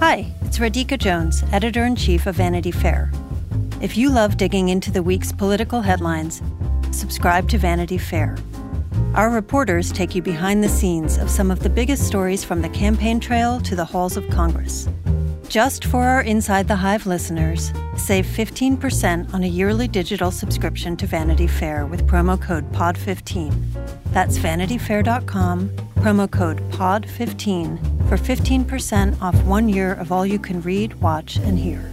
Hi, it's Radhika Jones, Editor-in-Chief of Vanity Fair. If you love digging into the week's political headlines, subscribe to Vanity Fair. Our reporters take you behind the scenes of some of the biggest stories from the campaign trail to the halls of Congress. Just for our Inside the Hive listeners, save 15% on a yearly digital subscription to Vanity Fair with promo code POD15. That's vanityfair.com, promo code POD15 for 15% off 1 year of all you can read, watch, and hear.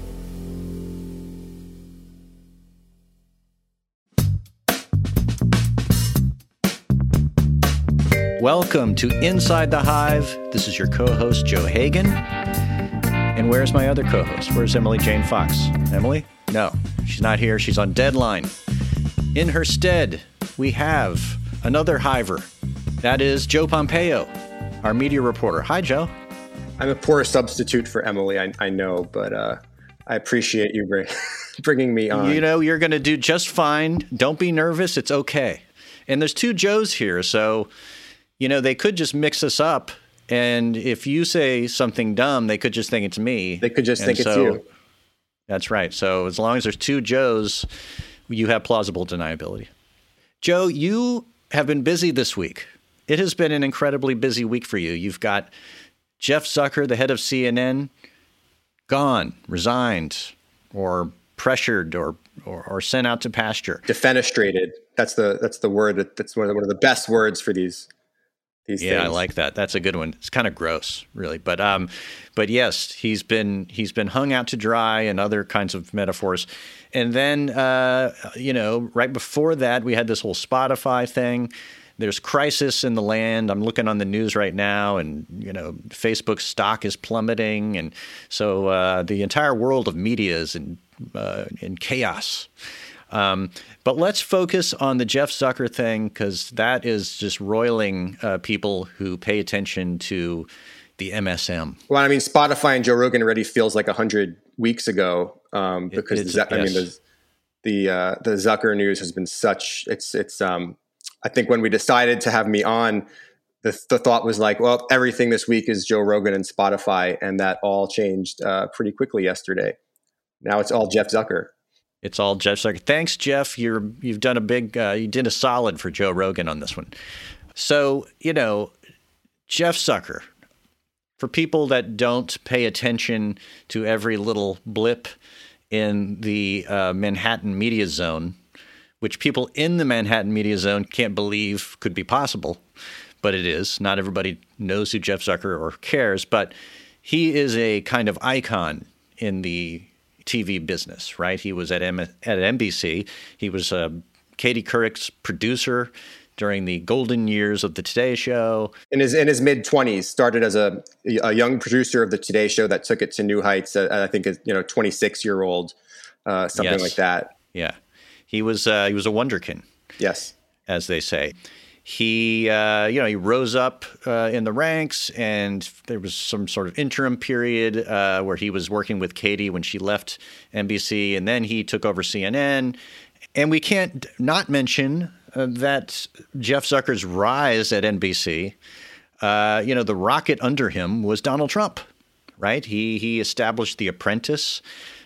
Welcome to Inside the Hive. This is your co-host, Joe Hagan. And where's my other co-host? Where's Emily Jane Fox? Emily? No, she's not here. She's on deadline. In her stead, we have another Hiver. That is Joe Pompeo, our media reporter. Hi, Joe. I'm a poor substitute for Emily, I know, but I appreciate you bringing me on. You know, you're going to do just fine. Don't be nervous. It's okay. And there's two Joes here, so, you know, they could just mix us up. And if you say something dumb, they could just think it's me. They could just think it's you. That's right. So as long as there's two Joes, you have plausible deniability. Joe, you have been busy this week. It has been an incredibly busy week for you. You've got Jeff Zucker, the head of CNN, gone, resigned, or pressured, or sent out to pasture. Defenestrated. That's the word. That's one of the best words for these things. I like that. That's a good one. It's kind of gross, really, but yes, he's been hung out to dry and other kinds of metaphors. And then right before that, we had this whole Spotify thing. There's crisis in the land. I'm looking on the news right now, and Facebook's stock is plummeting, and so the entire world of media is in chaos. But let's focus on the Jeff Zucker thing, because that is just roiling people who pay attention to the MSM. Well, I mean, Spotify and Joe Rogan already feels like 100 weeks ago, because the Zucker news has been such. It's. I think when we decided to have me on, the thought was like, well, everything this week is Joe Rogan and Spotify, and that all changed pretty quickly yesterday. Now it's all Jeff Zucker. It's all Jeff Zucker. Thanks, Jeff. You've done you did a solid for Joe Rogan on this one. So, Jeff Zucker, for people that don't pay attention to every little blip in the Manhattan media zone, which people in the Manhattan media zone can't believe could be possible, but it is. Not everybody knows who Jeff Zucker or cares, but he is a kind of icon in the TV business, right? He was at NBC. He was Katie Couric's producer during the golden years of the Today Show. In his mid-20s, started as a young producer of the Today Show that took it to new heights. I think 26-year-old, something like that. Yeah, he was a wonderkin. Yes, as they say. He rose up in the ranks, and there was some sort of interim period where he was working with Katie when she left NBC, and then he took over CNN. And we can't not mention that Jeff Zucker's rise at NBC, the rocket under him was Donald Trump, right? He established The Apprentice.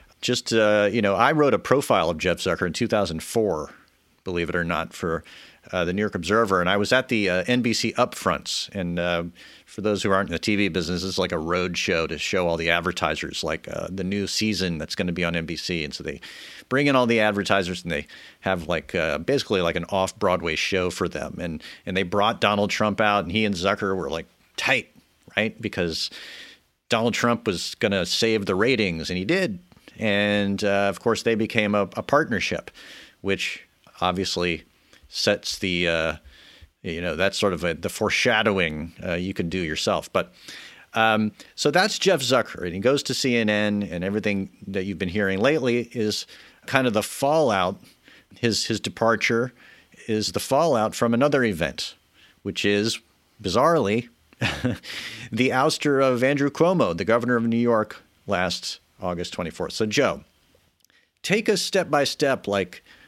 I wrote a profile of Jeff Zucker in 2004, believe it or not, for the New York Observer, and I was at the NBC upfronts. And for those who aren't in the TV business, it's like a road show to show all the advertisers, like the new season that's going to be on NBC. And so they bring in all the advertisers, and they have basically like an off-Broadway show for them. And they brought Donald Trump out, and he and Zucker were like tight, right? Because Donald Trump was going to save the ratings, and he did. And of course, they became a partnership, which obviously sets the, that's sort of the foreshadowing you can do yourself. But so that's Jeff Zucker, and he goes to CNN, and everything that you've been hearing lately is kind of the fallout. His departure is the fallout from another event, which is, bizarrely, the ouster of Andrew Cuomo, the governor of New York, last August 24th. So, Joe, take us step by step,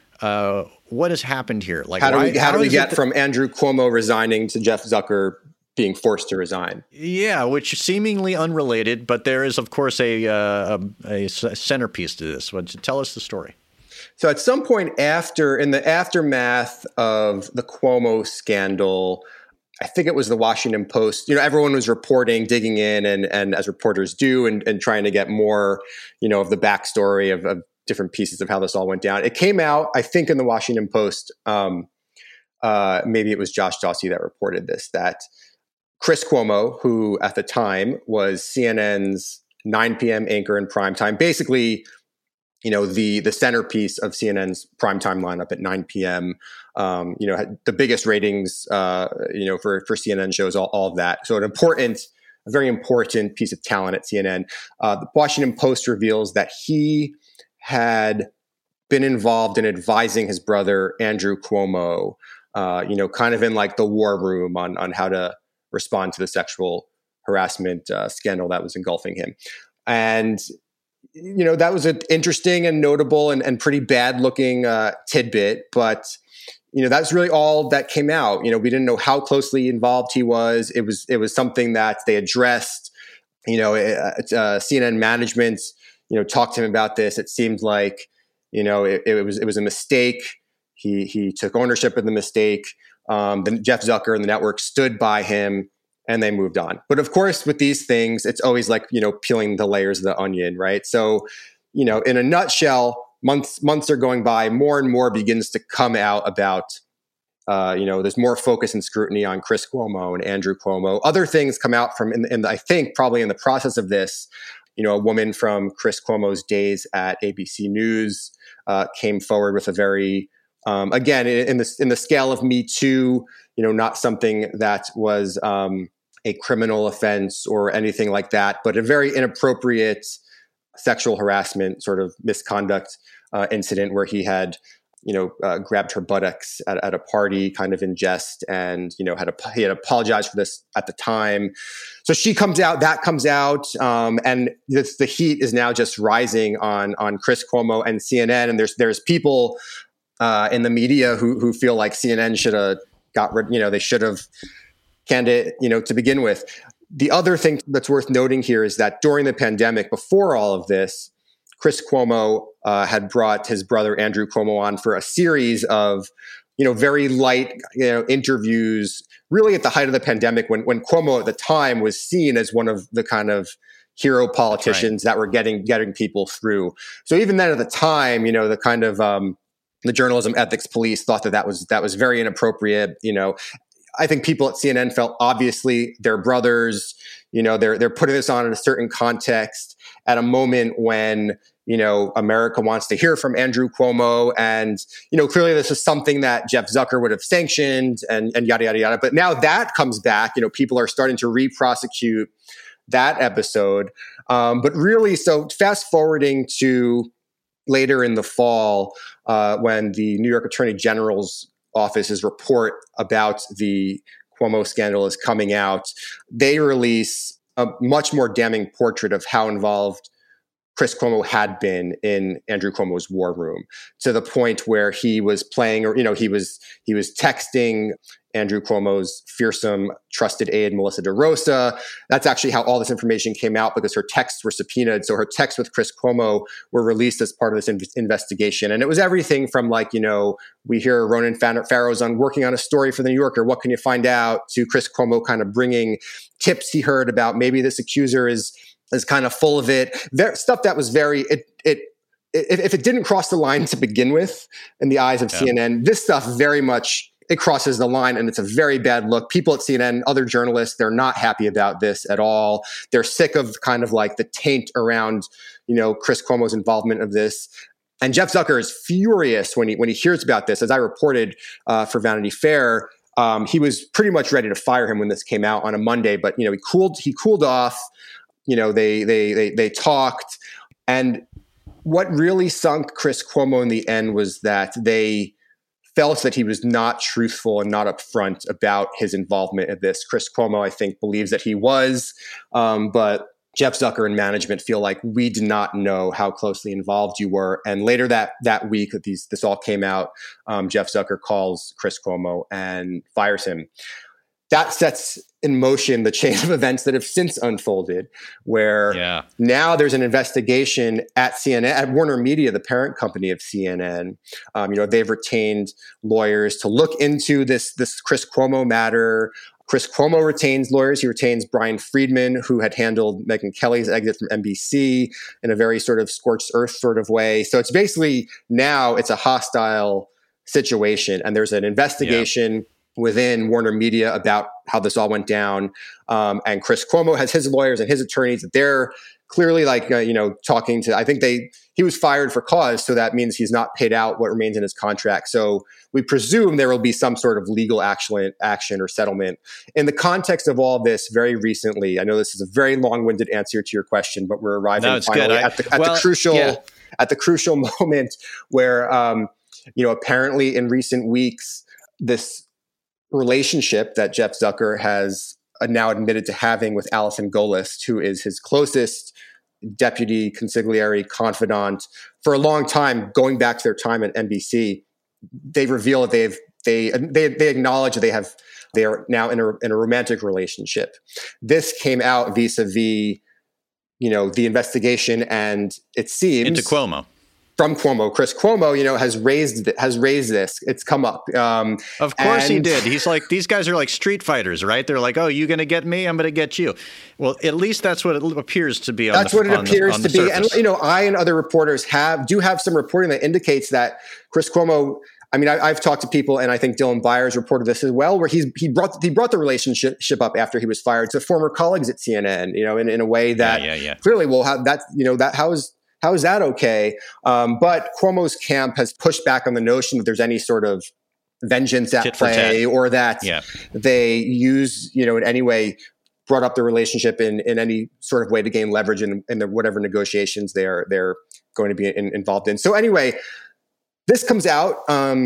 what has happened here? How do we get from Andrew Cuomo resigning to Jeff Zucker being forced to resign. Yeah, which seemingly unrelated, but there is, of course, a centerpiece to this. Why don't you tell us the story? So at some point in the aftermath of the Cuomo scandal, I think it was the Washington Post, everyone was reporting, digging in, and as reporters do, and trying to get more, of the backstory of different pieces of how this all went down. It came out, I think, in the Washington Post, maybe it was Josh Dawsey that reported this, that Chris Cuomo, who at the time was CNN's 9 p.m. anchor in primetime, basically, the centerpiece of CNN's primetime lineup at 9 p.m., had the biggest ratings, for CNN shows, all of that. So a very important piece of talent at CNN. The Washington Post reveals that he had been involved in advising his brother, Andrew Cuomo, kind of in like the war room on how to respond to the sexual harassment scandal that was engulfing him. And, that was an interesting and notable and pretty bad looking tidbit, but that's really all that came out. We didn't know how closely involved he was. It was something that they addressed. CNN management, talked to him about this. It seemed like, it was a mistake. He took ownership of the mistake. Then Jeff Zucker and the network stood by him, and they moved on. But of course, with these things, it's always like, peeling the layers of the onion, right? So, in a nutshell, months are going by, more and more begins to come out about, there's more focus and scrutiny on Chris Cuomo and Andrew Cuomo. Other things come out from, I think probably in the process of this, a woman from Chris Cuomo's days at ABC News came forward with a very, again, in the scale of Me Too, not something that was a criminal offense or anything like that, but a very inappropriate sexual harassment sort of misconduct incident where he had, grabbed her buttocks at a party kind of in jest and, he had apologized for this at the time. So that comes out, and the heat is now just rising on Chris Cuomo and CNN. And there's people in the media who feel like CNN should have got rid, they should have canned it, to begin with. The other thing that's worth noting here is that during the pandemic, before all of this, Chris Cuomo had brought his brother Andrew Cuomo on for a series of, very light, interviews, really at the height of the pandemic when Cuomo at the time was seen as one of the kind of hero politicians that were getting people through. So even then at the time, the kind of the journalism ethics police thought that was very inappropriate. I think people at CNN felt obviously their brothers, they're putting this on in a certain context at a moment when, America wants to hear from Andrew Cuomo. And, clearly this is something that Jeff Zucker would have sanctioned and yada, yada, yada. But now that comes back, people are starting to re-prosecute that episode. But really, so fast forwarding to later in the fall, when the New York Attorney General's office's report about the Cuomo scandal is coming out, they release a much more damning portrait of how involved Chris Cuomo had been in Andrew Cuomo's war room, to the point where he was playing, or he was texting Andrew Cuomo's fearsome trusted aide, Melissa DeRosa. That's actually how all this information came out, because her texts were subpoenaed. So her texts with Chris Cuomo were released as part of this investigation. And it was everything from we hear Ronan Farrow's working on a story for the New Yorker, what can you find out, to Chris Cuomo kind of bringing tips he heard about maybe this accuser is kind of full of it. Stuff that was very, if it didn't cross the line to begin with in the eyes of CNN, this stuff very much, it crosses the line, and it's a very bad look. People at CNN, other journalists, they're not happy about this at all. They're sick of kind of like the taint around, Chris Cuomo's involvement of this. And Jeff Zucker is furious when he hears about this. As I reported for Vanity Fair, he was pretty much ready to fire him when this came out on a Monday, but he cooled off. They talked, and what really sunk Chris Cuomo in the end was that they felt that he was not truthful and not upfront about his involvement in this. Chris Cuomo, I think, believes that he was, but Jeff Zucker and management feel like we did not know how closely involved you were. And later that week that this all came out, Jeff Zucker calls Chris Cuomo and fires him. That sets in motion the chain of events that have since unfolded, where now there's an investigation at CNN, at Warner Media, the parent company of CNN. They've retained lawyers to look into this Chris Cuomo matter. Chris Cuomo retains lawyers. He retains Brian Friedman, who had handled Megyn Kelly's exit from NBC in a very sort of scorched earth sort of way. So it's basically now it's a hostile situation, and there's an investigation within Warner Media about how this all went down. And Chris Cuomo has his lawyers and his attorneys that they're clearly talking to, I think he was fired for cause. So that means he's not paid out what remains in his contract. So we presume there will be some sort of legal action or settlement. In the context of all this, very recently, I know this is a very long-winded answer to your question, but we're arriving finally at the crucial moment where, apparently in recent weeks, this relationship that Jeff Zucker has now admitted to having with Allison Gollust, who is his closest deputy consigliere confidant for a long time, going back to their time at NBC. They reveal that they acknowledge that they are now in a romantic relationship. This came out vis-a-vis, the investigation, and it seems into Cuomo. From Cuomo, Chris Cuomo, has raised this. It's come up. Of course he did. He's like, these guys are like street fighters, right? They're like, oh, you going to get me? I'm going to get you. Well, at least that's what it appears to be. That's what it appears to be. And I and other reporters do have some reporting that indicates that Chris Cuomo. I mean, I've talked to people, and I think Dylan Byers reported this as well, where he brought the relationship up after he was fired to former colleagues at CNN. In a way that clearly will have that. How is that okay? But Cuomo's camp has pushed back on the notion that there's any sort of vengeance at play, or that they use, in any way, brought up the relationship in any sort of way to gain leverage in the whatever negotiations they're going to be involved in. So anyway, this comes out,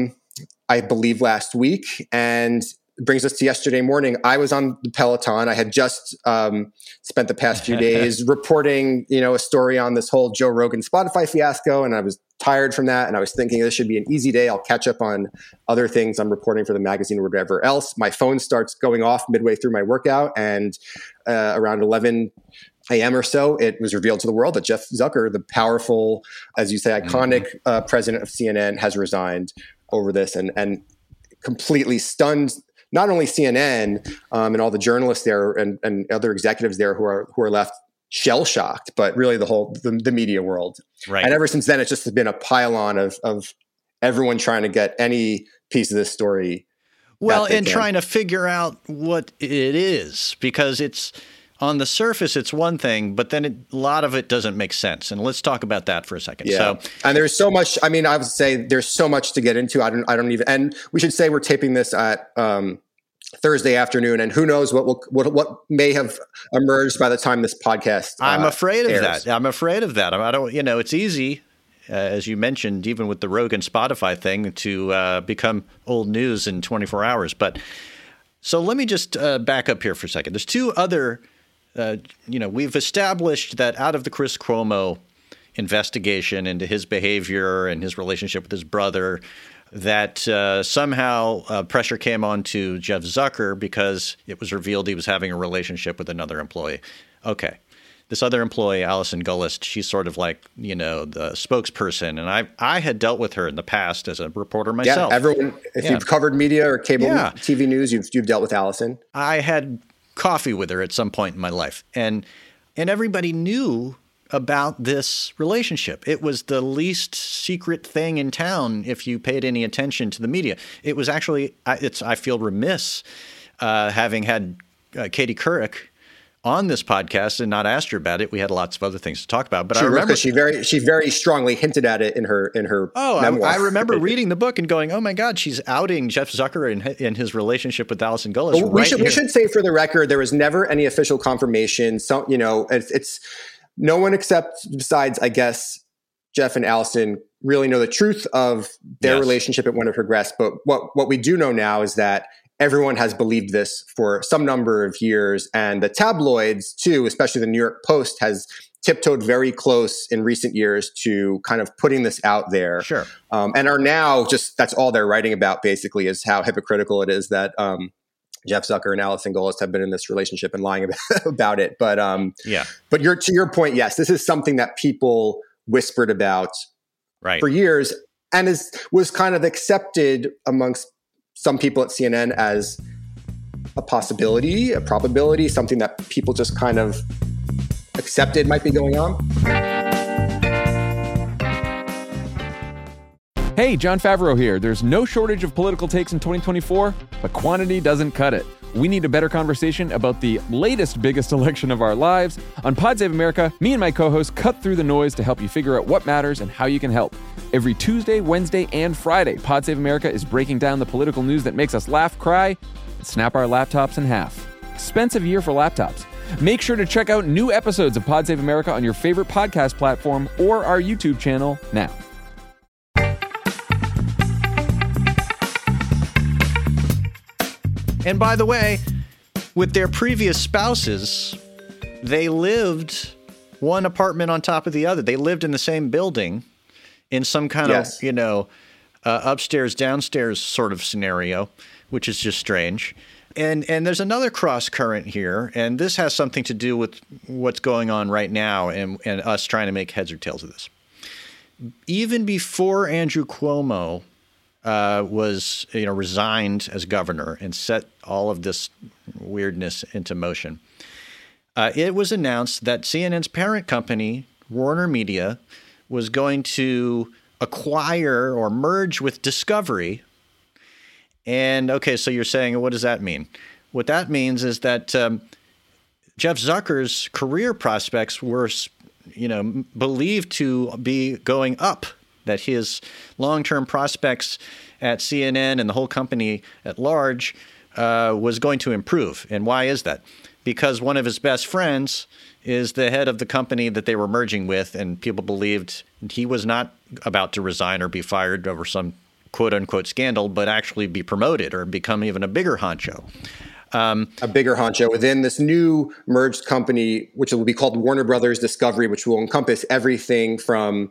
I believe, last week, and brings us to yesterday morning. I was on the Peloton. I had just spent the past few days reporting, a story on this whole Joe Rogan Spotify fiasco, and I was tired from that. And I was thinking this should be an easy day. I'll catch up on other things I'm reporting for the magazine or whatever else. My phone starts going off midway through my workout, and around 11 a.m. or so, it was revealed to the world that Jeff Zucker, the powerful, as you say, iconic president of CNN, has resigned over this, and completely stunned not only CNN and all the journalists there and other executives there who are left shell shocked, but really the media world. Right. And ever since then, it's just been a pile-on of everyone trying to get any piece of this story. Well, and trying to figure out what it is, because it's on the surface, it's one thing, but then a lot of it doesn't make sense. And let's talk about that for a second. Yeah. So, and there's so much. I mean, I would say there's so much to get into. I don't even. And we should say we're taping this at Thursday afternoon, and who knows what may have emerged by the time this podcast. I'm afraid of that. I'm afraid of that. I don't. It's easy, as you mentioned, even with the Rogan Spotify thing, to become old news in 24 hours. But so let me just back up here for a second. There's two other. We've established that out of the Chris Cuomo investigation into his behavior and his relationship with his brother, that somehow pressure came on to Jeff Zucker because it was revealed he was having a relationship with another employee. Okay. This other employee, Allison Gollust, she's sort of like, the spokesperson. And I had dealt with her in the past as a reporter myself. Yeah, everyone, if you've covered media or cable TV news, you've dealt with Allison. I had coffee with her at some point in my life. And everybody knew about this relationship. It was the least secret thing in town if you paid any attention to the media. It was actually, I feel remiss having had Katie Couric on this podcast and not asked her about it. We had lots of other things to talk about, but I remember she very strongly hinted at it in her memoir. I remember reading the book and going, "Oh my God, she's outing Jeff Zucker in his relationship with Allison Gollust." Well, we should say for the record, there was never any official confirmation. So it's no one except besides, I guess, Jeff and Allison really know the truth of their relationship and when it progressed. But what we do know now is that everyone has believed this for some number of years. And the tabloids, too, especially the New York Post, has tiptoed very close in recent years to kind of putting this out there. Sure. And are now that's all they're writing about, basically, is how hypocritical it is that Jeff Zucker and Allison Gollust have been in this relationship and lying about it. But yeah. But to your point, yes, this is something that people whispered about for years and was kind of accepted amongst some people at CNN as a possibility, a probability, something that people just kind of accepted might be going on. Hey, Jon Favreau here. There's no shortage of political takes in 2024, but quantity doesn't cut it. We need a better conversation about the latest biggest election of our lives. On Pod Save America, me and my co-hosts cut through the noise to help you figure out what matters and how you can help. Every Tuesday, Wednesday, and Friday, Pod Save America is breaking down the political news that makes us laugh, cry, and snap our laptops in half. Expensive year for laptops. Make sure to check out new episodes of Pod Save America on your favorite podcast platform or our YouTube channel now. And by the way, with their previous spouses, they lived one apartment on top of the other. They lived in the same building in some kind of, upstairs, downstairs sort of scenario, which is just strange. And there's another cross current here, and this has something to do with what's going on right now and us trying to make heads or tails of this. Even before Andrew Cuomo was resigned as governor and set all of this weirdness into motion, it was announced that CNN's parent company, Warner Media, was going to acquire or merge with Discovery. And okay, so you're saying, what does that mean? What that means is that Jeff Zucker's career prospects were, believed to be going up, that his long-term prospects at CNN and the whole company at large was going to improve. And why is that? Because one of his best friends is the head of the company that they were merging with, and people believed he was not about to resign or be fired over some quote-unquote scandal, but actually be promoted or become even a bigger honcho. A bigger honcho within this new merged company, which will be called Warner Brothers Discovery, which will encompass everything from,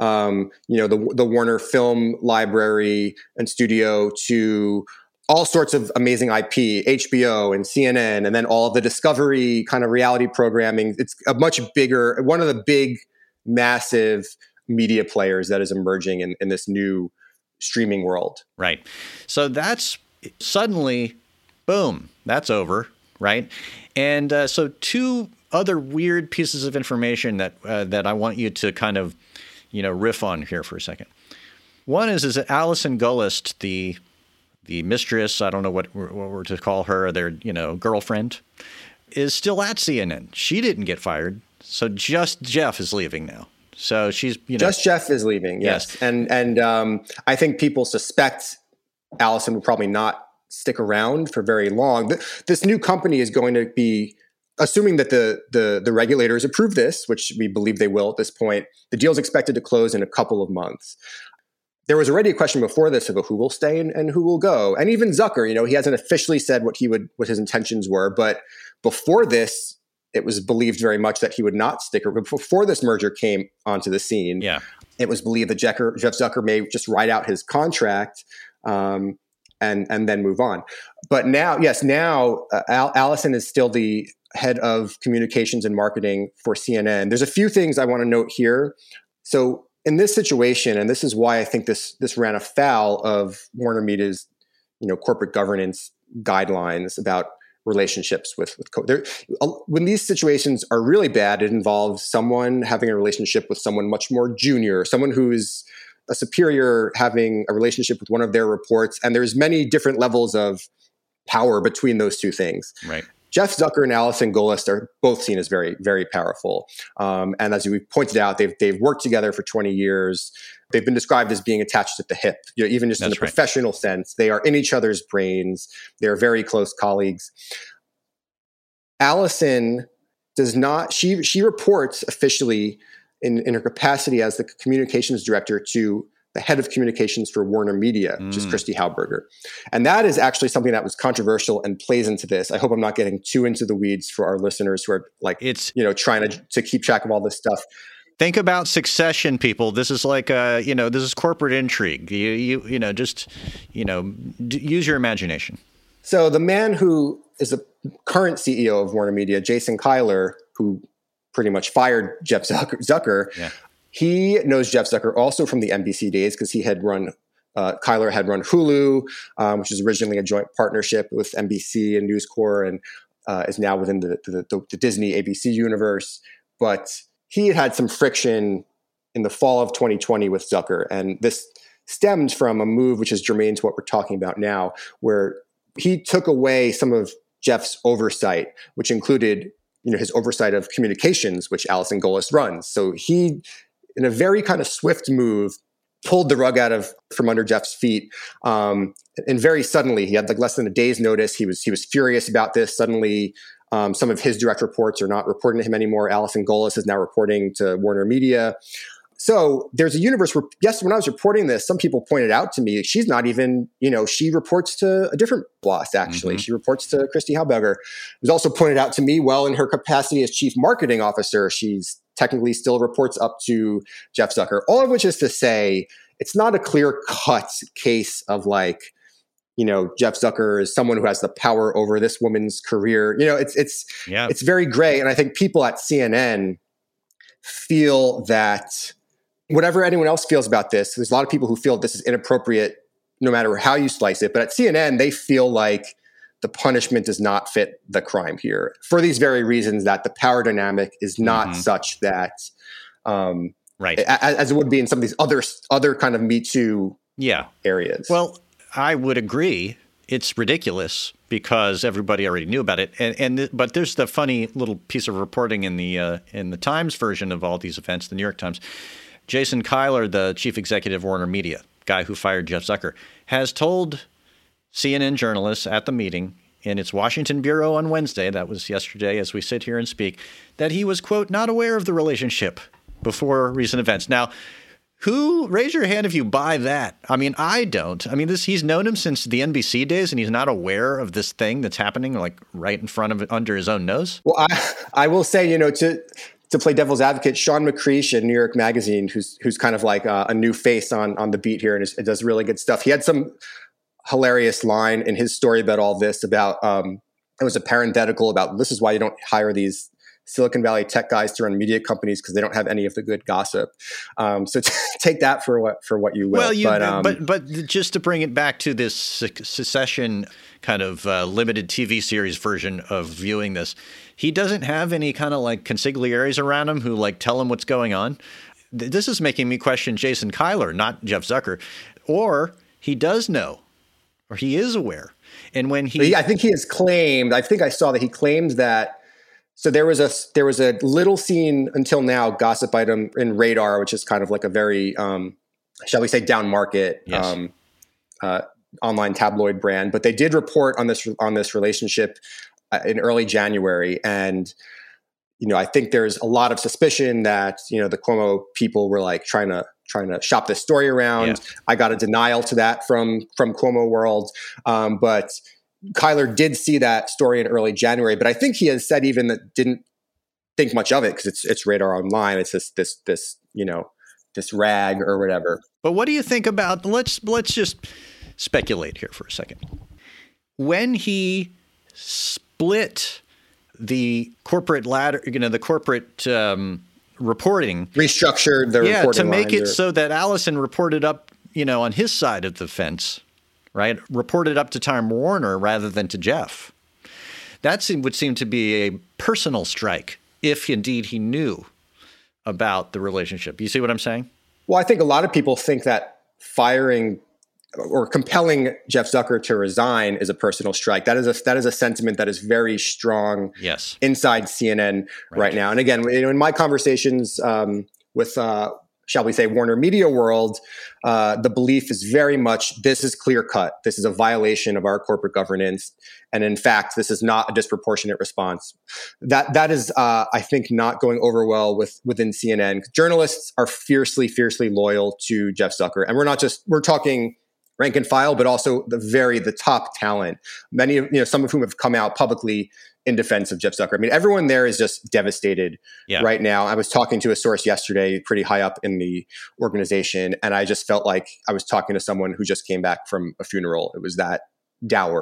the Warner Film Library and Studio to all sorts of amazing IP, HBO and CNN, and then all of the Discovery kind of reality programming. It's a much bigger, one of the big, massive media players that is emerging in this new streaming world. Right. So that's suddenly, boom, that's over, right? And so two other weird pieces of information that I want you to kind of, riff on here for a second. One is that Allison Gollust, the mistress, I don't know what we're to call her, their, girlfriend, is still at CNN. She didn't get fired. So just Jeff is leaving now. So she's, just Jeff is leaving. Yes. And I think people suspect Allison will probably not stick around for very long. This new company is going to be, assuming that the regulators approve this, which we believe they will at this point, the deal is expected to close in a couple of months. There was already a question before this about who will stay and who will go. And even Zucker, he hasn't officially said what his intentions were, but before this, it was believed very much that he would not stick around. Before this merger came onto the scene, it was believed that Jeff Zucker may just ride out his contract and then move on. But now, Allison is still the head of communications and marketing for CNN. There's a few things I want to note here. So in this situation, and this is why I think this ran afoul of Warner Media's, corporate governance guidelines about relationships when these situations are really bad, it involves someone having a relationship with someone much more junior, someone who's a superior having a relationship with one of their reports, and there's many different levels of power between those two things. Right. Jeff Zucker and Allison Gollust are both seen as very, very powerful. And as we pointed out, they've worked together for 20 years. They've been described as being attached at the hip, even just in the professional sense. They are in each other's brains. They're very close colleagues. Allison does not, she reports officially in her capacity as the communications director to the head of communications for Warner Media, which is Christy Hauberger. And that is actually something that was controversial and plays into this. I hope I'm not getting too into the weeds for our listeners who are trying to keep track of all this stuff. Think about Succession, people. This is like, this is corporate intrigue. Use your imagination. So the man who is the current CEO of Warner Media, Jason Kilar, who pretty much fired Jeff Zucker, he knows Jeff Zucker also from the NBC days because he had run, Kilar had run Hulu, which was originally a joint partnership with NBC and News Corp, and is now within the Disney ABC universe. But he had some friction in the fall of 2020 with Zucker. And this stems from a move which is germane to what we're talking about now, where he took away some of Jeff's oversight, which included, his oversight of communications, which Allison Golis runs. So he, in a very kind of swift move, pulled the rug from under Jeff's feet. And very suddenly, he had like less than a day's notice. He was furious about this. Suddenly, some of his direct reports are not reporting to him anymore. Allison Golis is now reporting to Warner Media. So there's a universe where, yes, when I was reporting this, some people pointed out to me, she's not even, she reports to a different boss, actually. She reports to Christy Hauberger. It was also pointed out to me, well, in her capacity as chief marketing officer, she's technically still reports up to Jeff Zucker. All of which is to say, it's not a clear-cut case of like, Jeff Zucker is someone who has the power over this woman's career. It's very gray. And I think people at CNN feel that whatever anyone else feels about this, there's a lot of people who feel this is inappropriate no matter how you slice it. But at CNN, they feel like the punishment does not fit the crime here for these very reasons, that the power dynamic is not such that, as it would be in some of these other kind of Me Too areas. Well, I would agree. It's ridiculous because everybody already knew about it. But there's the funny little piece of reporting in the Times version of all these events, the New York Times. Jason Kilar, the chief executive of Warner Media, guy who fired Jeff Zucker, has told CNN journalists at the meeting in its Washington bureau on Wednesday, that was yesterday as we sit here and speak, that he was, quote, not aware of the relationship before recent events. Now, raise your hand if you buy that. I mean, I don't. I mean, he's known him since the NBC days, and he's not aware of this thing that's happening like right in front of it, under his own nose. Well, I will say, to play devil's advocate, Sean McCreesh at New York Magazine, who's kind of like a new face on the beat here, and it does really good stuff. He had some hilarious line in his story about all this, about it was a parenthetical about this is why you don't hire these Silicon Valley tech guys to run media companies because they don't have any of the good gossip. So take that for what you will. Well, but just to bring it back to this Succession kind of limited TV series version of viewing this, he doesn't have any kind of like consigliaries around him who like tell him what's going on. This is making me question Jason Kilar, not Jeff Zucker. Or he does know, or he is aware. And when I think he has claimed, I think I saw that he claimed that. So there was a little scene until now gossip item in Radar, which is kind of like a very, shall we say, down market online tabloid brand. But they did report on this relationship in early January, and I think there's a lot of suspicion that the Cuomo people were like trying to shop this story around. Yeah. I got a denial to that from Cuomo world, but Kilar did see that story in early January, but I think he has said even that didn't think much of it because it's Radar Online. It's this rag or whatever. But what do you think about? Let's just speculate here for a second. When he split the corporate ladder, the corporate reporting, restructured the reporting to make it so that Allison reported up, on his side of the fence. Right, reported up to Time Warner rather than to Jeff. That would seem to be a personal strike, if indeed he knew about the relationship. You see what I'm saying? Well, I think a lot of people think that firing or compelling Jeff Zucker to resign is a personal strike. That is a sentiment that is very strong inside CNN right now. And again, in my conversations with shall we say, Warner Media world, the belief is very much this is clear cut. This is a violation of our corporate governance. And in fact, this is not a disproportionate response. That is, I think, not going over well within CNN. Journalists are fiercely loyal to Jeff Zucker. And we're talking rank and file, but also the top talent. Many of, some of whom have come out publicly in defense of Jeff Zucker. I mean, everyone there is just devastated right now. I was talking to a source yesterday, pretty high up in the organization, and I just felt like I was talking to someone who just came back from a funeral. It was that dour.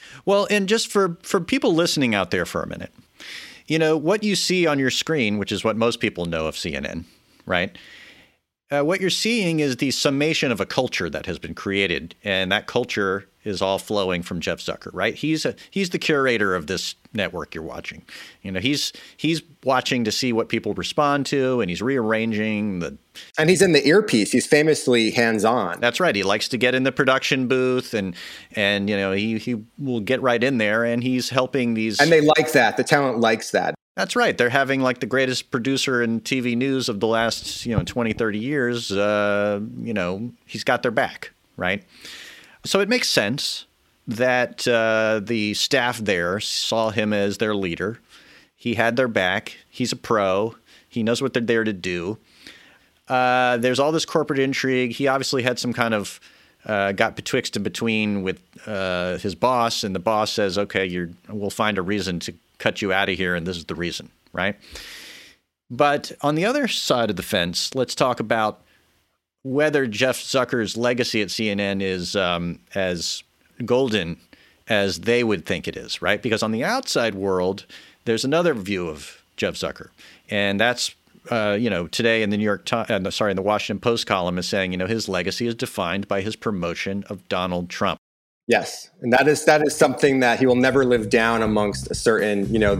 Well, and just for people listening out there for a minute, what you see on your screen, which is what most people know of CNN, right? What you're seeing is the summation of a culture that has been created, and that culture is all flowing from Jeff Zucker, right? He's the curator of this network you're watching. He's watching to see what people respond to, and he's rearranging and he's in the earpiece. He's famously hands-on. That's right. He likes to get in the production booth, and he will get right in there, and he's helping these. And they like that. The talent likes that. That's right. They're having like the greatest producer in TV news of the last 20, 30 years. He's got their back, right? So it makes sense that the staff there saw him as their leader. He had their back. He's a pro. He knows what they're there to do. There's all this corporate intrigue. He obviously had some kind of got betwixt and between with his boss, and the boss says, okay, we'll find a reason to cut you out of here, and this is the reason, right? But on the other side of the fence, let's talk about whether Jeff Zucker's legacy at CNN is as golden as they would think it is, right? Because on the outside world, there's another view of Jeff Zucker, and that's today in the in the Washington Post column is saying his legacy is defined by his promotion of Donald Trump. Yes, and that is something that he will never live down amongst a certain the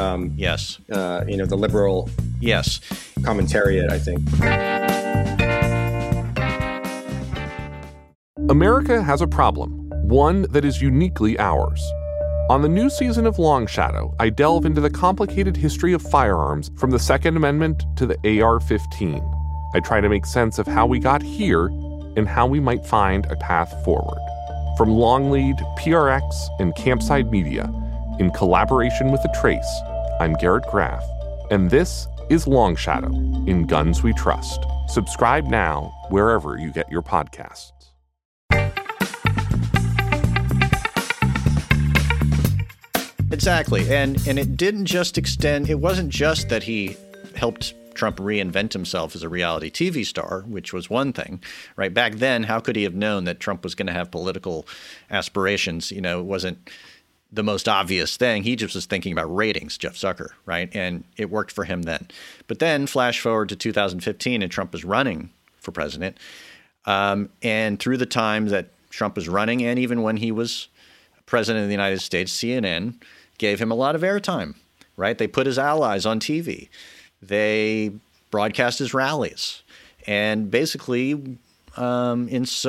liberal commentariat, I think. America has a problem, one that is uniquely ours. On the new season of Long Shadow, I delve into the complicated history of firearms from the Second Amendment to the AR-15. I try to make sense of how we got here and how we might find a path forward. From Longlead, PRX, and Campside Media, in collaboration with The Trace, I'm Garrett Graff, and this is Long Shadow in Guns We Trust. Subscribe now wherever you get your podcasts. Exactly. And it didn't just extend, it wasn't just that he helped Trump reinvent himself as a reality TV star, which was one thing, right? Back then, how could he have known that Trump was going to have political aspirations? It wasn't the most obvious thing. He just was thinking about ratings, Jeff Zucker, right? And it worked for him then. But then flash forward to 2015 and Trump was running for president. And through the time that Trump was running, and even when he was president of the United States, CNN gave him a lot of airtime, right? They put his allies on TV. They broadcast his rallies, and basically, were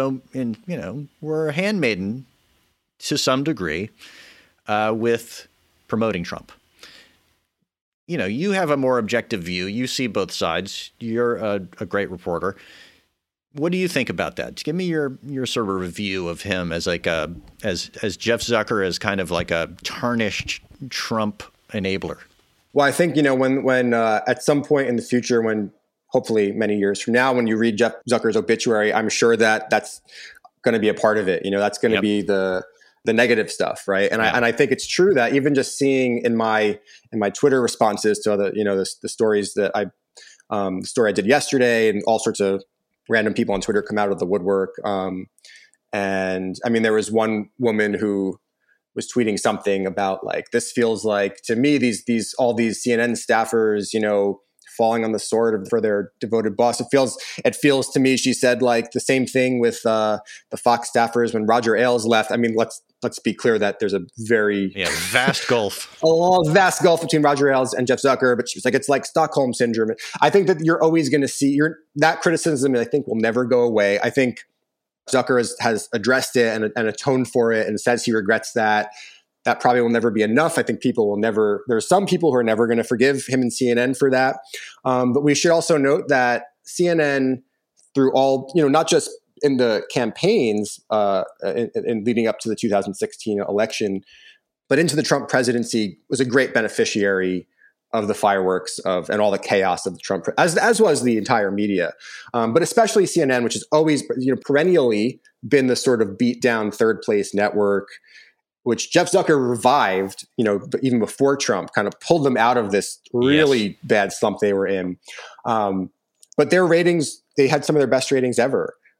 a handmaiden to some degree with promoting Trump. You have a more objective view. You see both sides. You're a great reporter. What do you think about that? Give me your sort of review of him as like as Jeff Zucker as kind of like a tarnished Trump enabler. Well, I think, when at some point in the future, when hopefully many years from now, when you read Jeff Zucker's obituary, I'm sure that that's going to be a part of it. That's going to be the negative stuff, right? And I think it's true that even just seeing in my Twitter responses to the stories that the story I did yesterday, and all sorts of random people on Twitter come out of the woodwork. And I mean, there was one woman who was tweeting something about like, this feels like to me, all these CNN staffers, falling on the sword for their devoted boss. It feels to me, she said, like the same thing with the Fox staffers when Roger Ailes left. I mean, let's be clear that there's a very vast gulf, vast gulf between Roger Ailes and Jeff Zucker. But she was like, it's like Stockholm syndrome. I think that you're always going to see that criticism. I think will never go away. I think Zucker has addressed it and atoned for it and says he regrets that. That probably will never be enough. I think there's some people who are never going to forgive him and CNN for that. But we should also note that CNN, through all, not just in the campaigns in leading up to the 2016 election, but into the Trump presidency, was a great beneficiary of the fireworks and all the chaos of the Trump, as was the entire media. But especially CNN, which has always, perennially been the sort of beat down third place network, which Jeff Zucker revived, even before Trump, kind of pulled them out of this really bad slump they were in. But their ratings, they had some of their best ratings ever.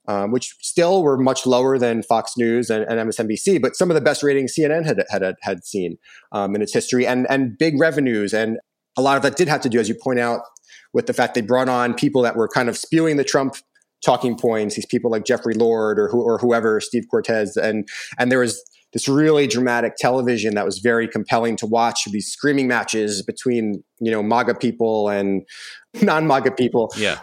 which still were much lower than Fox News and MSNBC, but some of the best ratings CNN had seen in its history, and big revenues. And a lot of that did have to do, as you point out, with the fact they brought on people that were kind of spewing the Trump talking points, these people like Jeffrey Lord or whoever, Steve Cortez. And there was this really dramatic television that was very compelling to watch, these screaming matches between, MAGA people and non-MAGA people. Yeah.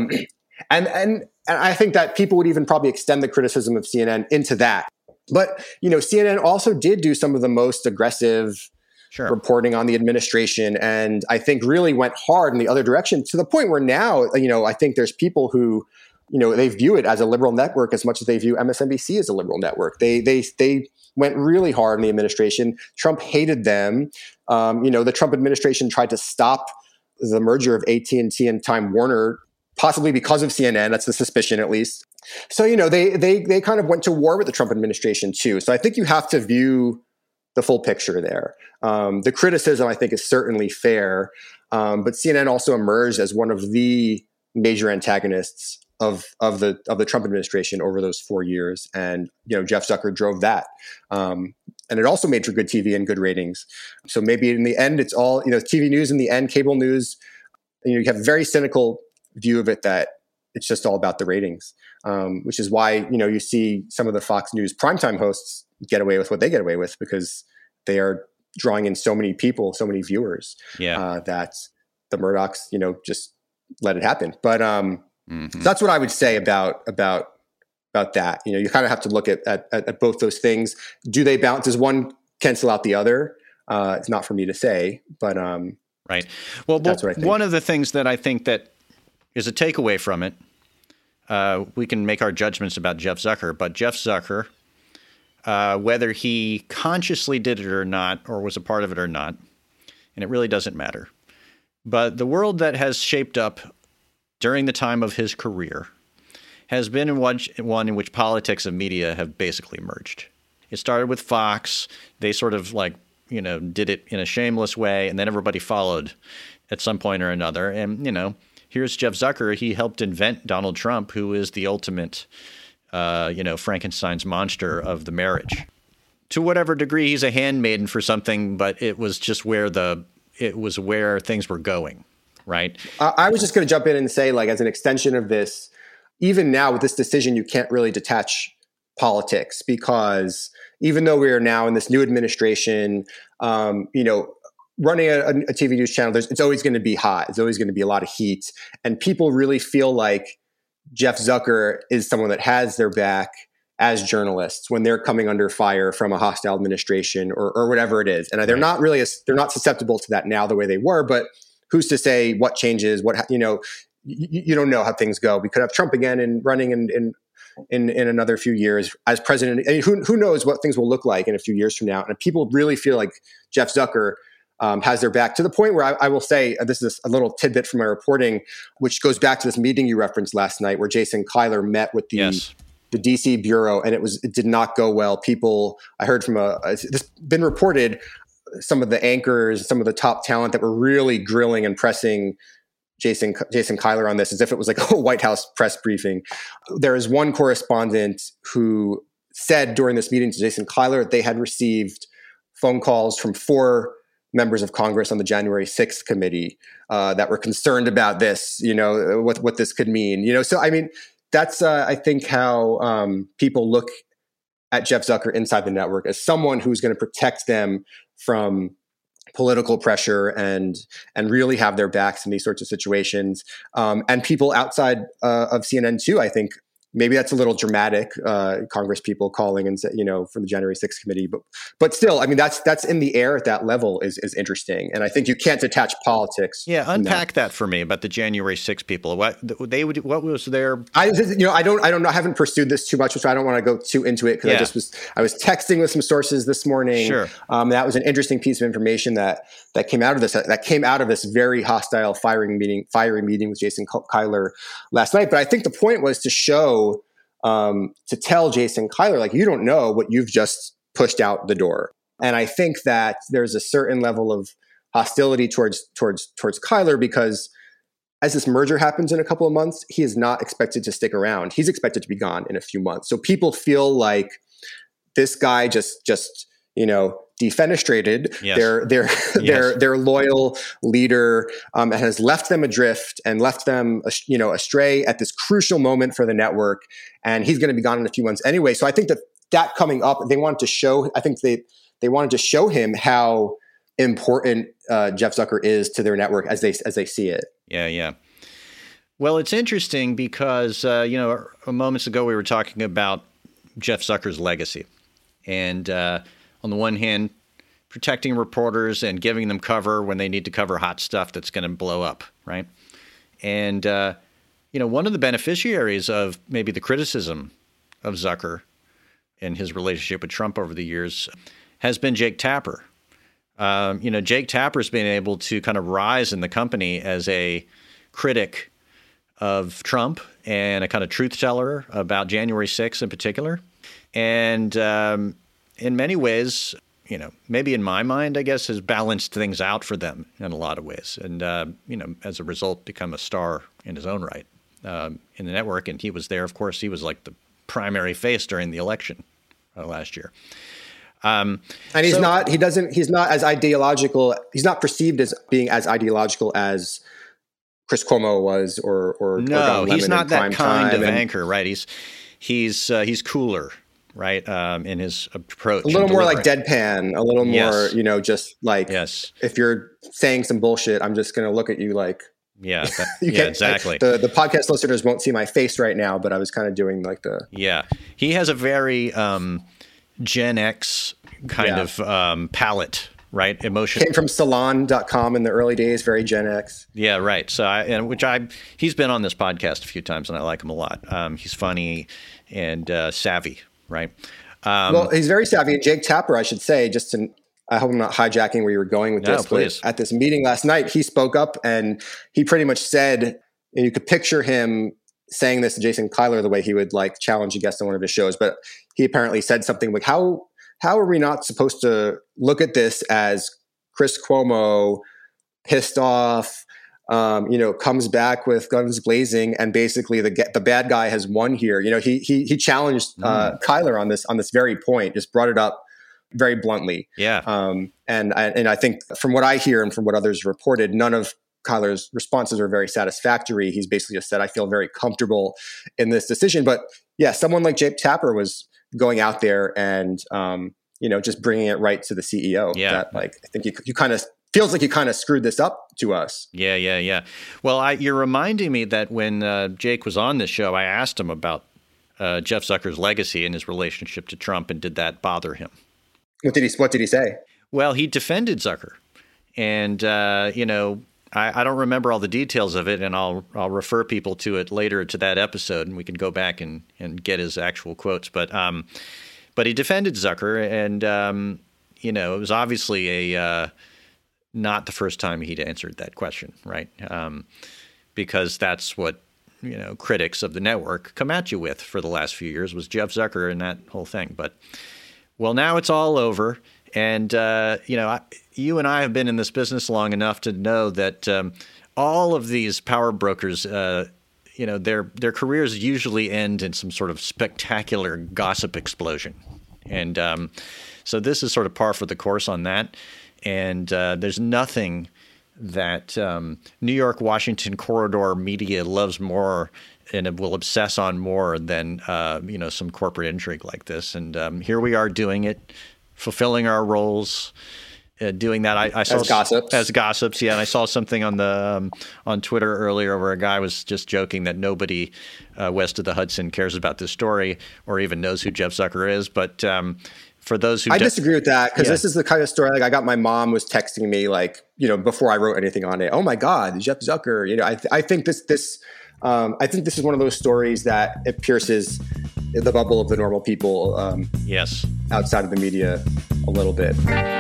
And I think that people would even probably extend the criticism of CNN into that. But, CNN also did do some of the most aggressive reporting on the administration, and I think really went hard in the other direction, to the point where now, I think there's people who, they view it as a liberal network as much as they view MSNBC as a liberal network. They went really hard in the administration. Trump hated them. The Trump administration tried to stop the merger of AT&T and Time Warner, possibly because of CNN. That's the suspicion, at least. So, they kind of went to war with the Trump administration too. So I think you have to view the full picture there. The criticism, I think, is certainly fair, but CNN also emerged as one of the major antagonists of the Trump administration over those 4 years, and Jeff Zucker drove that, and it also made for good TV and good ratings. So maybe in the end, it's all TV news. In the end, cable news, you have a very cynical view of it that it's just all about the ratings, which is why you see some of the Fox News primetime hosts get away with what they get away with, because they are drawing in so many people, so many viewers, that the Murdochs, just let it happen. But so that's what I would say about that. You kind of have to look at both those things. Do they balance? Does one cancel out the other? It's not for me to say, but right. Well, that's what I think. One of the things that I think that is a takeaway from it, we can make our judgments about Jeff Zucker, but Jeff Zucker, whether he consciously did it or not, or was a part of it or not, and it really doesn't matter. But the world that has shaped up during the time of his career has been one in which politics and media have basically merged. It started with Fox. They sort of did it in a shameless way, and then everybody followed at some point or another. And, here's Jeff Zucker. He helped invent Donald Trump, who is the ultimate Frankenstein's monster of the marriage. To whatever degree, he's a handmaiden for something, but it was just where things were going, right? I was just going to jump in and say, as an extension of this, even now with this decision, you can't really detach politics, because even though we are now in this new administration, running a TV news channel, it's always going to be hot. It's always going to be a lot of heat, and people really feel like Jeff Zucker is someone that has their back as journalists when they're coming under fire from a hostile administration or whatever it is. And they're not they're not susceptible to that now the way they were, but who's to say what changes, you don't know how things go. We could have Trump again and running in another few years as president. I mean, who knows what things will look like in a few years from now. And people really feel like Jeff Zucker has their back, to the point where I will say, this is a little tidbit from my reporting, which goes back to this meeting you referenced last night, where Jason Kyler met with the DC bureau, and it did not go well. I heard from it's been reported, some of the anchors, some of the top talent that were really grilling and pressing Jason Kyler on this as if it was like a White House press briefing. There is one correspondent who said during this meeting to Jason Kyler that they had received phone calls from 4 members of Congress on the January 6th committee that were concerned about this, what this could mean. So, I mean, that's, I think, how people look at Jeff Zucker inside the network, as someone who's going to protect them from political pressure and really have their backs in these sorts of situations. And people outside of CNN too, I think, maybe that's a little dramatic, Congress people calling and from the January 6th committee, but still, I mean, that's in the air at that level is interesting, and I think you can't detach politics. Yeah, unpack that for me about the January 6th people. What was their? I haven't pursued this too much, so I don't want to go too into it, because I was texting with some sources this morning. Sure, that was an interesting piece of information that came out of this. That came out of this very hostile fiery meeting with Jason Kyler last night. But I think the point was to show. To tell Jason Kyler, you don't know what you've just pushed out the door. And I think that there's a certain level of hostility towards Kyler, because as this merger happens in a couple of months, he is not expected to stick around. He's expected to be gone in a few months. So people feel like this guy just defenestrated their loyal leader, and has left them adrift and left them astray at this crucial moment for the network. And he's going to be gone in a few months anyway. So I think that coming up, they wanted to show. I think they wanted to show him how important Jeff Zucker is to their network as they see it. Yeah. Well, it's interesting because moments ago we were talking about Jeff Zucker's legacy, and on the one hand, protecting reporters and giving them cover when they need to cover hot stuff that's going to blow up, right? And one of the beneficiaries of maybe the criticism of Zucker and his relationship with Trump over the years has been Jake Tapper. Jake Tapper's been able to kind of rise in the company as a critic of Trump and a kind of truth teller about January 6th in particular. And in many ways, maybe in my mind, I guess, has balanced things out for them in a lot of ways. And, as a result, become a star in his own right in the network. And he was there, of course, he was like the primary face during the election last year. And he's not as ideological. He's not perceived as being as ideological as Chris Cuomo was, or no, he's not that kind of anchor, right? He's cooler, right? In his approach, a little more like deadpan, a little more, just like, if you're saying some bullshit, I'm just going to look at you like, exactly. The podcast listeners won't see my face right now, but I was kind of doing like he has a very Gen X kind of palette, right? Emotion. Came from Salon.com in the early days, very Gen X. Yeah, right. So he's been on this podcast a few times, and I like him a lot. He's funny and savvy, right? Well, he's very savvy. And Jake Tapper, I should say, I hope I'm not hijacking where you were going with this, please. But at this meeting last night, he spoke up and he pretty much said, and you could picture him saying this to Jason Kyler the way he would like challenge a guest on one of his shows, but he apparently said something like, how are we not supposed to look at this as Chris Cuomo pissed off, comes back with guns blazing, and basically the bad guy has won here. He challenged Kyler on this very point, just brought it up very bluntly. Yeah. And I think from what I hear and from what others reported, none of Kyler's responses are very satisfactory. He's basically just said, I feel very comfortable in this decision. But yeah, someone like Jake Tapper was going out there and, just bringing it right to the CEO. Yeah. That, like, I think you kind of feels like you kind of screwed this up to us. Yeah. Well, you're reminding me that when Jake was on this show, I asked him about Jeff Zucker's legacy and his relationship to Trump, and did that bother him? What did he say? Well, he defended Zucker, and I don't remember all the details of it, and I'll refer people to it later, to that episode, and we can go back and get his actual quotes. But he defended Zucker, and it was obviously not the first time he'd answered that question, right? Because that's what critics of the network come at you with for the last few years, was Jeff Zucker and that whole thing. But now it's all over. And, you and I have been in this business long enough to know that all of these power brokers, their careers usually end in some sort of spectacular gossip explosion. And so this is sort of par for the course on that. And there's nothing that New York-Washington corridor media loves more and it will obsess on more than, some corporate intrigue like this. And here we are doing it, fulfilling our roles, doing that. I saw as gossips. Yeah. And I saw something on Twitter earlier where a guy was just joking that nobody west of the Hudson cares about this story or even knows who Jeff Zucker is. But for those who I disagree with that, because this is the kind of story, like, I got my mom was texting me, like, before I wrote anything on it, oh my God, Jeff Zucker. I think this is one of those stories that it pierces the bubble of the normal people. Outside of the media a little bit.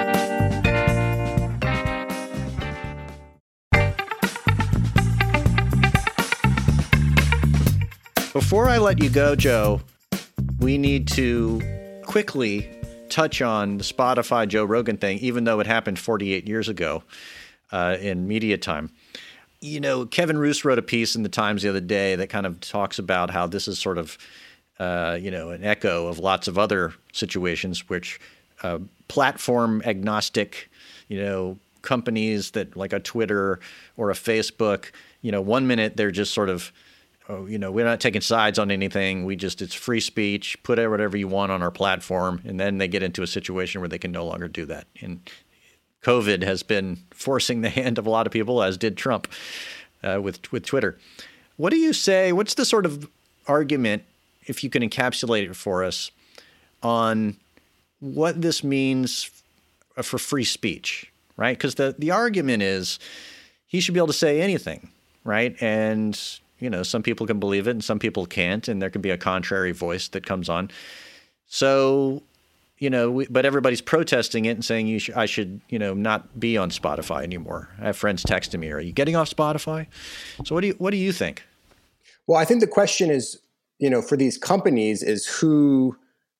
Before I let you go, Joe, we need to quickly touch on the Spotify Joe Rogan thing, even though it happened 48 years ago in media time. Kevin Roose wrote a piece in the Times the other day that kind of talks about how this is sort of, an echo of lots of other situations, which platform agnostic, companies that like a Twitter or a Facebook, 1 minute they're just sort of, we're not taking sides on anything. It's free speech, put whatever you want on our platform. And then they get into a situation where they can no longer do that. And COVID has been forcing the hand of a lot of people, as did Trump with Twitter. What do you say? What's the sort of argument, if you can encapsulate it for us, on what this means for free speech, right? Because the argument is he should be able to say anything, right? And, some people can believe it and some people can't, and there can be a contrary voice that comes on. So, but everybody's protesting it and saying I should, not be on Spotify anymore. I have friends texting me, "Are you getting off Spotify?" So what do you think? Well, I think the question is, for these companies is who.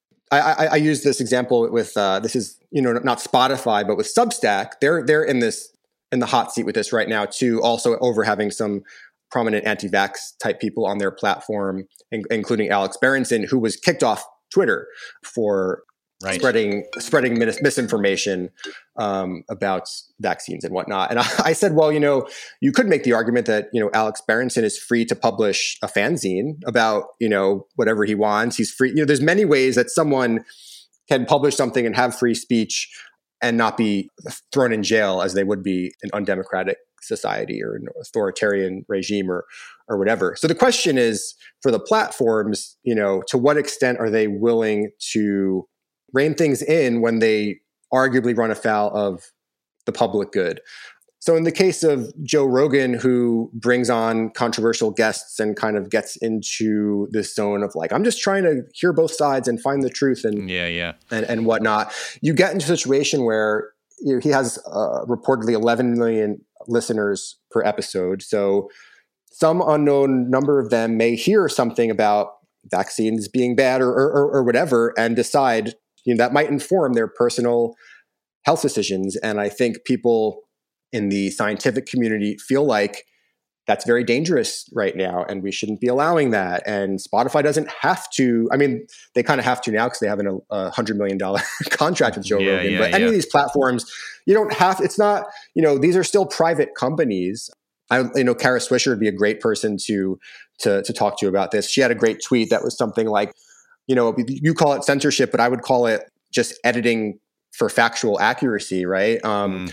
I use this example with this is not Spotify, but with Substack. They're in the hot seat with this right now too. Also over having some prominent anti-vax type people on their platform, including Alex Berenson, who was kicked off Twitter for spreading misinformation about vaccines and whatnot. And I said, well, you could make the argument that, Alex Berenson is free to publish a fanzine about, whatever he wants. He's free. There's many ways that someone can publish something and have free speech and not be thrown in jail as they would be in undemocratic society or an authoritarian regime or whatever. So the question is for the platforms, to what extent are they willing to rein things in when they arguably run afoul of the public good? So in the case of Joe Rogan, who brings on controversial guests and kind of gets into this zone of like, I'm just trying to hear both sides and find the truth and whatnot, you get into a situation where he has reportedly 11 million listeners per episode. So some unknown number of them may hear something about vaccines being bad or whatever and decide that might inform their personal health decisions. And I think people in the scientific community feel like that's very dangerous right now, and we shouldn't be allowing that. And Spotify doesn't have to. I mean, they kind of have to now because they have a $100 million contract with Joe Rogan. But any of these platforms, you don't have. It's not. These are still private companies. Kara Swisher would be a great person to talk to about this. She had a great tweet that was something like, you call it censorship, but I would call it just editing for factual accuracy, right?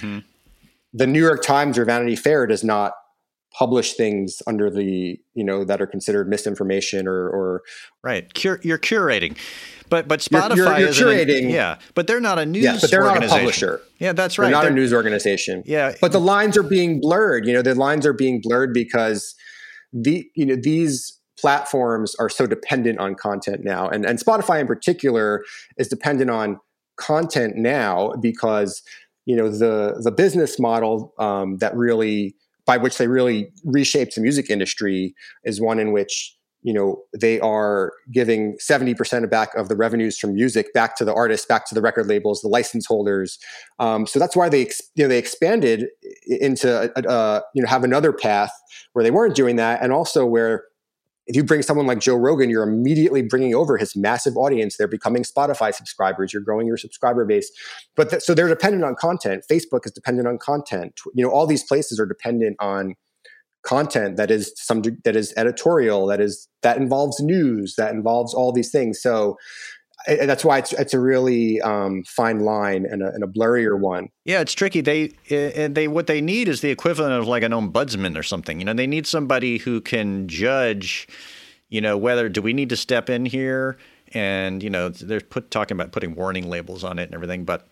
The New York Times or Vanity Fair does not publish things under the, that are considered misinformation or right. You're curating, but Spotify is curating. But they're not a news but they're organization. Not a publisher. Yeah, that's right. They're not a news organization. Yeah. But the lines are being blurred. The lines are being blurred because these platforms are so dependent on content now. And Spotify in particular is dependent on content now because, the business model by which they really reshaped the music industry is one in which, they are giving 70% back of the revenues from music back to the artists, back to the record labels, the license holders. So that's why they expanded into, have another path where they weren't doing that. And also where if you bring someone like Joe Rogan, you're immediately bringing over his massive audience. They're becoming Spotify subscribers. You're growing your subscriber base. But so they're dependent on content. Facebook is dependent on content. All these places are dependent on content that is editorial, that involves news, that involves all these things. So that's why it's a really fine line and a blurrier one. Yeah, it's tricky. They what they need is the equivalent of like an ombudsman or something. They need somebody who can judge, whether do we need to step in here, and they're talking about putting warning labels on it and everything. But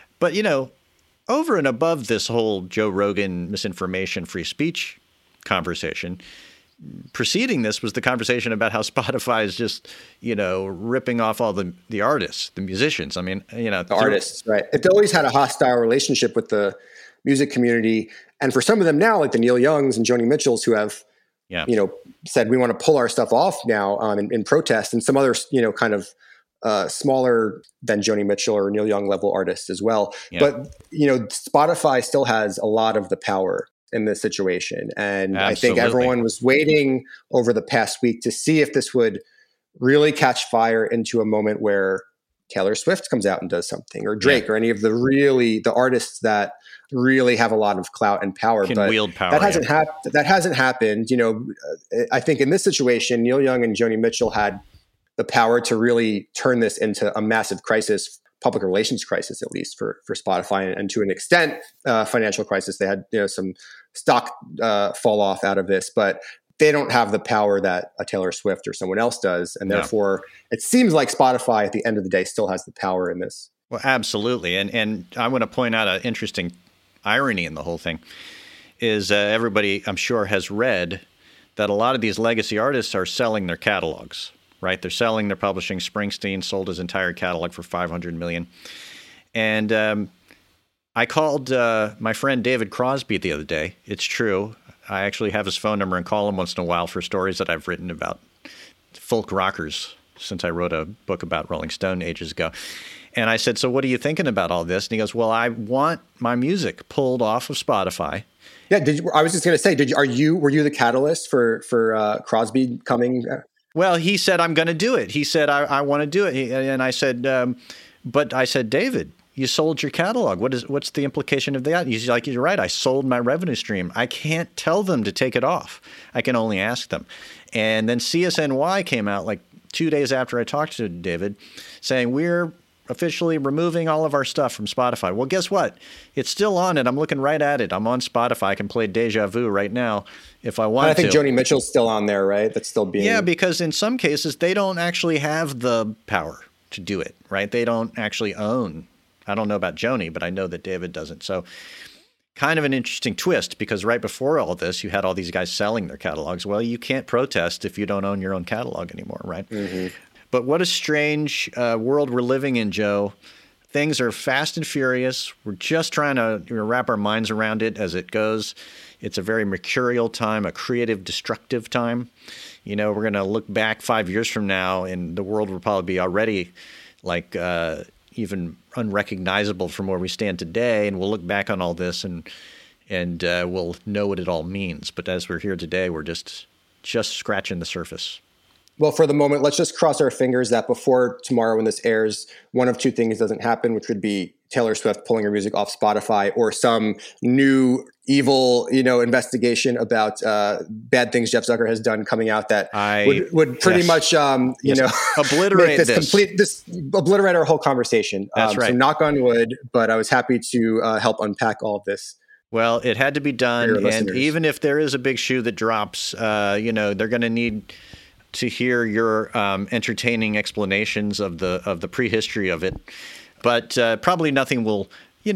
over and above this whole Joe Rogan misinformation, free speech conversation, preceding this was the conversation about how Spotify is just, ripping off all the artists, the musicians. I mean, the artists, right? It's always had a hostile relationship with the music community. And for some of them now, like the Neil Youngs and Joni Mitchells, who have, said we want to pull our stuff off now in protest, and some others, kind of smaller than Joni Mitchell or Neil Young level artists as well. Yeah. But, Spotify still has a lot of the power in this situation. And Absolutely. I think everyone was waiting over the past week to see if this would really catch fire into a moment where Taylor Swift comes out and does something, or Drake, or any of the artists that really have a lot of clout and power. Can but wield power. That hasn't happened. I think in this situation, Neil Young and Joni Mitchell had the power to really turn this into a massive crisis, public relations crisis, at least for Spotify, and to an extent, financial crisis. They had some stock fall off out of this, but they don't have the power that a Taylor Swift or someone else does. And therefore, it seems like Spotify at the end of the day still has the power in this. Well, absolutely. And I want to point out an interesting irony in the whole thing is everybody, I'm sure, has read that a lot of these legacy artists are selling their catalogs, right? They're selling their publishing. Springsteen sold his entire catalog for $500 million. And I called my friend David Crosby the other day. It's true. I actually have his phone number and call him once in a while for stories that I've written about folk rockers since I wrote a book about Rolling Stone ages ago. And I said, so what are you thinking about all this? And he goes, well, I want my music pulled off of Spotify. Yeah, I was just going to say, were you the catalyst for Crosby coming? Well, he said, I'm going to do it. He said, I want to do it. And I said, but I said, David, you sold your catalog. What's the implication of that? He's like, you're right. I sold my revenue stream. I can't tell them to take it off. I can only ask them. And then CSNY came out like 2 days after I talked to David saying, we're officially removing all of our stuff from Spotify. Well, guess what? It's still on it. I'm looking right at it. I'm on Spotify. I can play Deja Vu right now if I want to. I think Joni Mitchell's still on there, right? That's still being... Yeah, because in some cases, they don't actually have the power to do it, right? They don't actually own... I don't know about Joni, but I know that David doesn't. So kind of an interesting twist, because right before all this, you had all these guys selling their catalogs. Well, you can't protest if you don't own your own catalog anymore, right? Mm-hmm. But what a strange world we're living in, Joe. Things are fast and furious. We're just trying to wrap our minds around it as it goes. It's a very mercurial time, a creative, destructive time. We're going to look back 5 years from now, and the world will probably be already like even unrecognizable from where we stand today. And we'll look back on all this and we'll know what it all means. But as we're here today, we're just scratching the surface. Well, for the moment, let's just cross our fingers that before tomorrow when this airs, one of two things doesn't happen, which would be Taylor Swift pulling her music off Spotify, or some new evil, investigation about bad things Jeff Zucker has done coming out that would pretty much, obliterate obliterate our whole conversation. That's right. So knock on wood, but I was happy to help unpack all of this. Well, it had to be done, and even if there is a big shoe that drops, they're going to need to hear your entertaining explanations of the prehistory of it. But probably nothing will,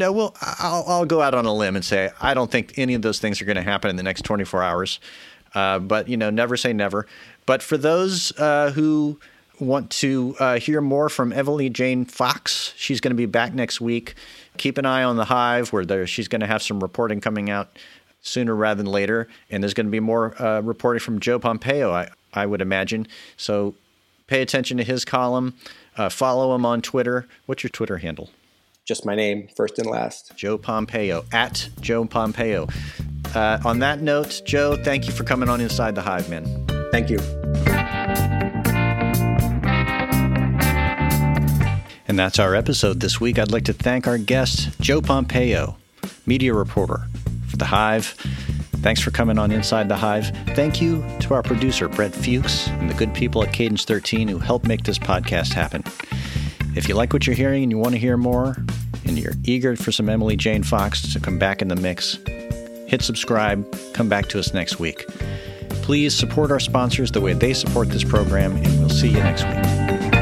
I'll go out on a limb and say I don't think any of those things are going to happen in the next 24 hours. But, never say never. But for those who want to hear more from Emily Jane Fox, she's going to be back next week. Keep an eye on The Hive, where she's going to have some reporting coming out sooner rather than later. And there's going to be more reporting from Joe Pompeo, I would imagine. So pay attention to his column. Follow him on Twitter. What's your Twitter handle? Just my name, first and last. Joe Pompeo, at Joe Pompeo. On that note, Joe, thank you for coming on Inside the Hive, man. Thank you. And that's our episode this week. I'd like to thank our guest, Joe Pompeo, media reporter for The Hive. Thanks for coming on Inside the Hive. Thank you to our producer, Brett Fuchs, and the good people at Cadence 13 who helped make this podcast happen. If you like what you're hearing and you want to hear more, and you're eager for some Emily Jane Fox to come back in the mix, hit subscribe, come back to us next week. Please support our sponsors the way they support this program, and we'll see you next week.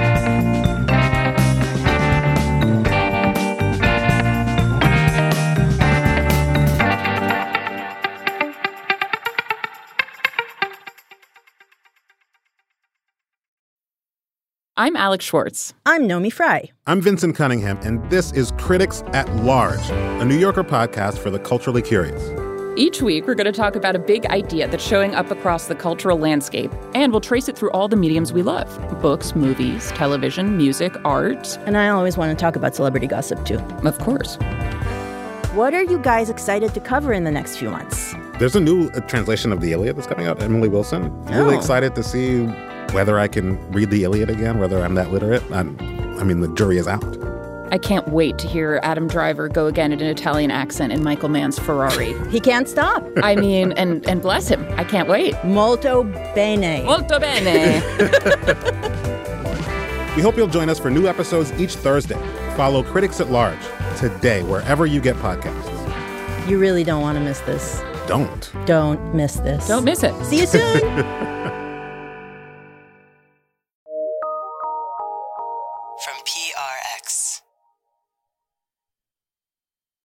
I'm Alex Schwartz. I'm Nomi Fry. I'm Vincent Cunningham, and this is Critics at Large, a New Yorker podcast for the culturally curious. Each week, we're going to talk about a big idea that's showing up across the cultural landscape, and we'll trace it through all the mediums we love: books, movies, television, music, art. And I always want to talk about celebrity gossip, too. Of course. What are you guys excited to cover in the next few months? There's a new translation of the Iliad that's coming out, Emily Wilson. Really excited to see whether I can read the Iliad again, whether I'm that literate. I mean, the jury is out. I can't wait to hear Adam Driver go again in an Italian accent in Michael Mann's Ferrari. He can't stop. I mean, and bless him. I can't wait. Molto bene. Molto bene. We hope you'll join us for new episodes each Thursday. Follow Critics at Large today, wherever you get podcasts. You really don't want to miss this. Don't miss this. Don't miss it. See you soon. From PRX.